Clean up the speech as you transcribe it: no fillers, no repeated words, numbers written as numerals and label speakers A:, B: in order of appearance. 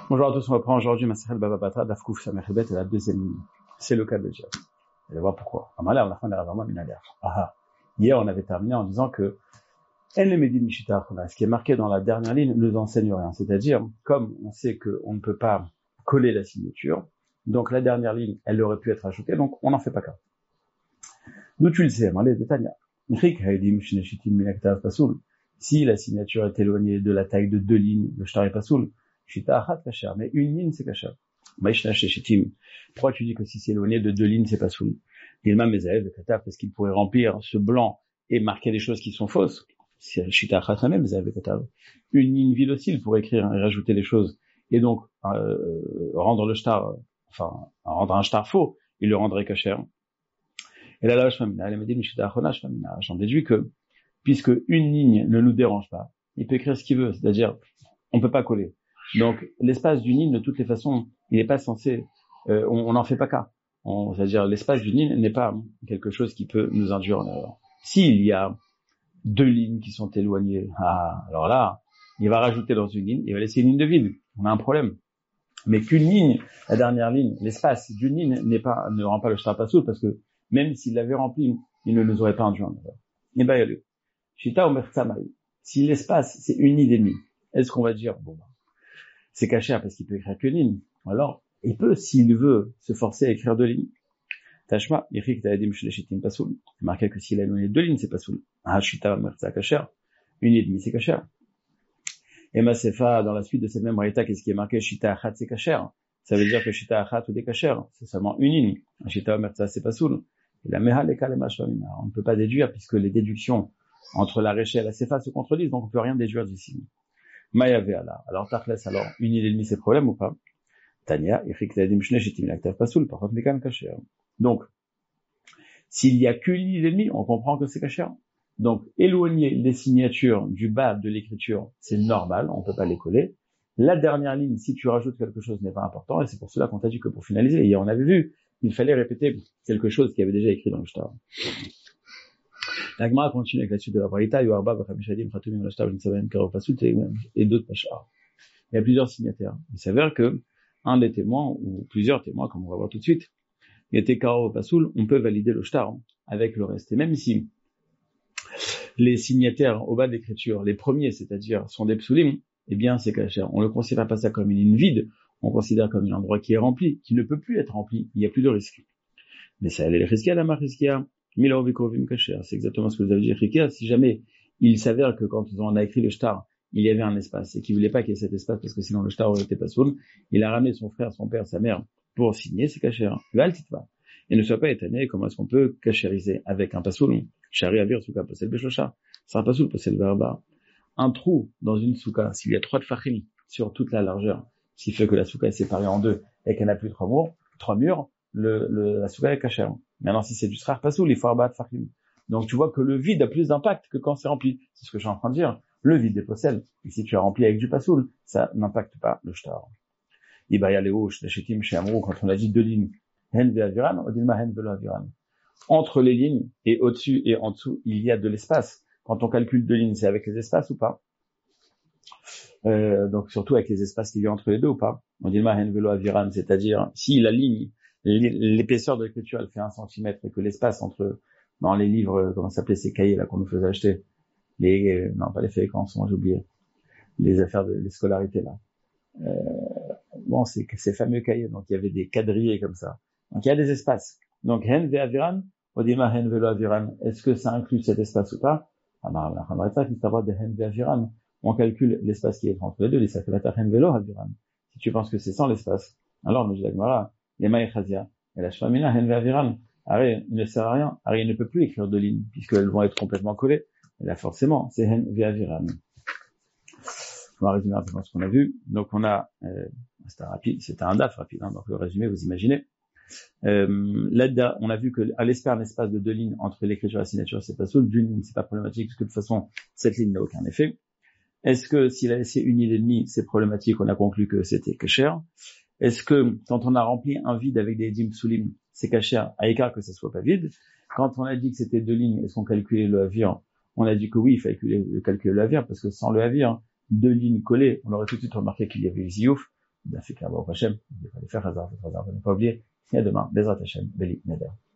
A: Bonjour à tous, on reprend aujourd'hui Masechel Baba Batra, Daf Kuf Samech Bet et la deuxième ligne. C'est le cas de Dieu. Vous allez voir pourquoi. Hier, on avait terminé en disant que ce qui est marqué dans la dernière ligne ne nous enseigne rien. C'est-à-dire, comme on sait qu'on ne peut pas coller la signature, donc la dernière ligne, elle aurait pu être ajoutée, donc on n'en fait pas cas. D'où tu le sais, si la signature est éloignée de la taille de deux lignes, le shtar est pasoul, mais une ligne c'est kasher. Pourquoi tu dis que si c'est éloigné de deux lignes c'est pasoul? Parce qu'il pourrait remplir ce blanc et marquer des choses qui sont fausses. Une ligne vide aussi, il pourrait écrire et rajouter des choses et donc rendre le shtar, rendre un shtar faux, il le rendrait kasher. Et là, j'en déduis que puisque une ligne ne nous dérange pas, il peut écrire ce qu'il veut, c'est-à-dire on peut pas coller. Donc l'espace d'une ligne de toutes les façons, il n'est pas censé, on n'en fait pas cas. C'est-à-dire l'espace d'une ligne n'est pas quelque chose qui peut nous induire en erreur. S'il y a deux lignes qui sont éloignées, alors là, il va rajouter dans une ligne, il va laisser une ligne de vide. On a un problème. Mais qu'une ligne, la dernière ligne, l'espace d'une ligne ne rend pas le shtar pasoul parce que même s'il l'avait rempli, il ne nous aurait pas induit en erreur. Et ben, Shita ou Mertzamai. Si l'espace, c'est une ligne et demie, est-ce qu'on va dire, c'est caché parce qu'il peut écrire qu'une ligne. Alors, il peut, s'il veut, se forcer à écrire deux lignes. Tashma, Yichik Ta'adim Shlechitim Pasoul. C'est marqué que s'il a éloigné deux lignes, c'est Pasoul. Shita ou Mertza Kacher. Une ligne et demie, c'est Kacher. Et Masefa, dans la suite de cette même raïta, qu'est-ce qui est marqué? Shita Achat, c'est Kacher. Ça veut dire que Shita Achat ou des Kacher, c'est seulement une ligne. Shita ou Mertza, c'est Pasoul. Et la Meha, les Kalemashvamina. On ne peut pas déduire puisque les déductions entre la Récha et la Sefa se contredisent, donc on peut rien déduire d'ici. Mayavé Allah. Alors, Tachles, alors, une ligne et demie, c'est problème ou pas? Tania, Yichik Ta'adim Shlechitim Laktav Pasoul, par contre, Mekan Kacher. Donc, s'il y a qu'une ligne et demie, on comprend que c'est Kacher. Donc, éloigner les signatures du bas de l'écriture, c'est normal, on peut pas les coller. La dernière ligne, si tu rajoutes quelque chose, n'est pas important, et c'est pour cela qu'on t'a dit que pour finaliser, hier on avait vu, il fallait répéter quelque chose qui avait déjà écrit dans le shtar. La Gemara continue avec la suite de la Braïta, et d'autres pachars. Il y a plusieurs signataires. Il s'avère que un des témoins, ou plusieurs témoins, comme on va voir tout de suite, il était Karo Pasoul, on peut valider le shtar avec le reste. Et même si les signataires au bas de l'écriture, les premiers, c'est-à-dire sont des psoulim, eh bien c'est caché. On ne considère pas ça comme une ligne vide, on considère comme un endroit qui est rempli, qui ne peut plus être rempli, il n'y a plus de risque. Mais ça, les risques à la marque risque à Milaovikovim Kacher, c'est exactement ce que vous avez dit, Rikia. Si jamais il s'avère que quand on a écrit le shtar, il y avait un espace, et qu'il voulait pas qu'il y ait cet espace, parce que sinon le shtar aurait été pas soul, il a ramené son frère, son père, sa mère, pour signer, c'est Kacher. Et ne sois pas étonné, comment est-ce qu'on peut cachériser avec un pasoul? Chari avir souka possède beshosha. C'est un pasoul possède barba. Un trou dans une souka, s'il y a 3 tfachim sur toute la largeur, ce qui fait que la souka est séparée en deux et qu'elle n'a plus 3 murs, la souka est cachère. Maintenant, si c'est du srar pasoul, il faut arba tfachim. Donc, tu vois que le vide a plus d'impact que quand c'est rempli. C'est ce que je suis en train de dire. Le vide est possède. Et si tu as rempli avec du pasoul, ça n'impacte pas le shtar. Ibaya leo, shlechitim, sheamrou, quand on a dit deux lignes, hen ve'aviran, odilma hen ve'lo aviran. Entre les lignes et au-dessus et en dessous, il y a de l'espace. Quand on calcule deux lignes, c'est avec les espaces ou pas? Donc surtout avec les espaces qu'il y a entre les deux ou pas? On dit hen ve'lo aviran, c'est-à-dire si la ligne, l'épaisseur de l'écriture, elle fait 1 centimètre et que l'espace entre, dans les livres, comment ça s'appelait ces cahiers là qu'on nous faisait acheter, non pas les feuilles quand j'ai oublié, les affaires les scolarités là. C'est ces fameux cahiers, donc il y avait des quadrillés comme ça. Donc il y a des espaces. Donc hen ve'aviran, odima hen ve'lo aviran. Est-ce que ça inclut cet espace ou pas? On calcule l'espace qui est entre les deux, les sakalata hen ve'lo aviran. Si tu penses que c'est sans l'espace, alors nous dit la Gemara, les maïchazia et la shvamina hen ve'aviran. Il ne sert à rien. Il ne peut plus écrire deux lignes puisqu'elles vont être complètement collées. Et là forcément, c'est hen ve'aviran. On va résumer un peu ce qu'on a vu. Donc on a, c'était un daf rapide, donc le résumé, vous imaginez. Là, on a vu que à l'espère un espace de deux lignes entre l'écriture et la signature, c'est pas soul. D'une ligne, c'est pas problématique, parce que de toute façon, cette ligne n'a aucun effet. Est-ce que s'il a laissé une ligne et demie, c'est problématique? On a conclu que c'était kasher. Est-ce que quand on a rempli un vide avec des dim soulim, c'est kasher, à écart que ça soit pas vide? Quand on a dit que c'était deux lignes, est-ce qu'on calculait le havir? On a dit que oui, il fallait calculer le havir, parce que sans le havir, deux lignes collées, on aurait tout de suite remarqué qu'il y avait le ziouf. Dans ces cas, au Hachem, il va les faire hasard, ne pas oublier, il y a demain, Bezrat Hachem, Beli Neder.